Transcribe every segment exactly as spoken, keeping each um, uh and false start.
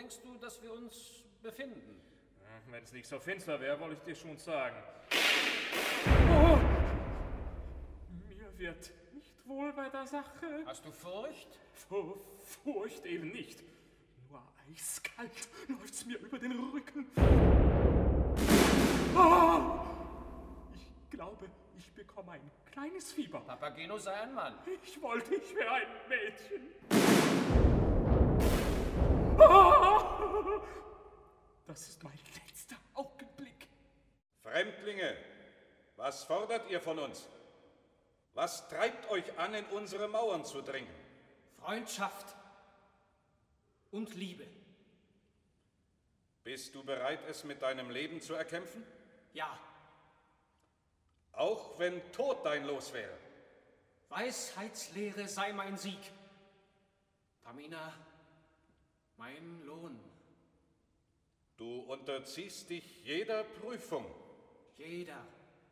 denkst du, dass wir uns befinden? Wenn es nicht so finster wäre, wollte ich dir schon sagen. Oh! Mir wird nicht wohl bei der Sache. Hast du Furcht? Vor Furcht eben nicht. Nur eiskalt läuft's mir über den Rücken. Oh! Ich glaube, ich bekomme ein kleines Fieber. Papageno sei ein Mann. Ich wollte, ich wäre ein Mädchen. Oh! Das ist mein letzter Augenblick. Fremdlinge, was fordert ihr von uns? Was treibt euch an, in unsere Mauern zu dringen? Freundschaft und Liebe. Bist du bereit, es mit deinem Leben zu erkämpfen? Ja. Auch wenn Tod dein Los wäre? Weisheitslehre sei mein Sieg. Pamina, mein Lohn. Du unterziehst dich jeder Prüfung. Jeder.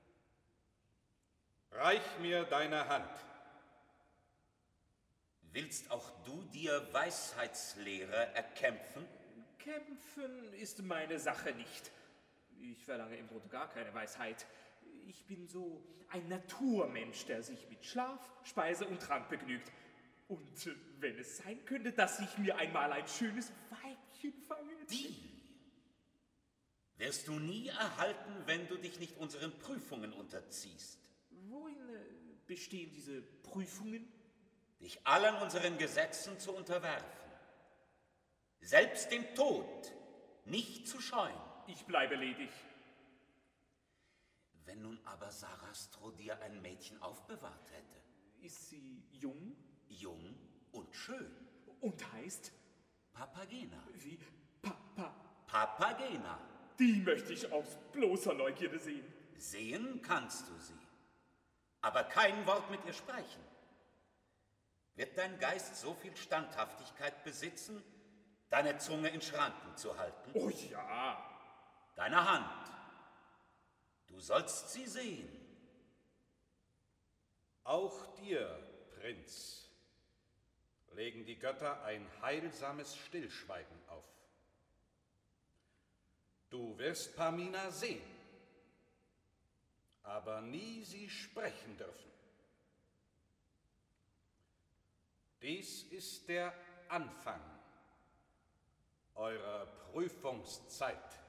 Reich mir deine Hand. Willst auch du dir Weisheitslehre erkämpfen? Kämpfen ist meine Sache nicht. Ich verlange im Grunde gar keine Weisheit. Ich bin so ein Naturmensch, der sich mit Schlaf, Speise und Trank begnügt. Und wenn es sein könnte, dass ich mir einmal ein schönes Weibchen fange. Die wirst du nie erhalten, wenn du dich nicht unseren Prüfungen unterziehst. Worin bestehen diese Prüfungen? Dich allen unseren Gesetzen zu unterwerfen. Selbst den Tod nicht zu scheuen. Ich bleibe ledig. Wenn nun aber Sarastro dir ein Mädchen aufbewahrt hätte. Ist sie jung? Jung und schön. Und heißt? Papagena. Wie? Papa. Papagena. Die möchte ich aus bloßer Neugierde sehen. Sehen kannst du sie, aber kein Wort mit ihr sprechen. Wird dein Geist so viel Standhaftigkeit besitzen, deine Zunge in Schranken zu halten? Oh ja. Deine Hand. Du sollst sie sehen. Auch dir, Prinz, legen die Götter ein heilsames Stillschweigen auf. Du wirst Pamina sehen, aber nie sie sprechen dürfen. Dies ist der Anfang eurer Prüfungszeit.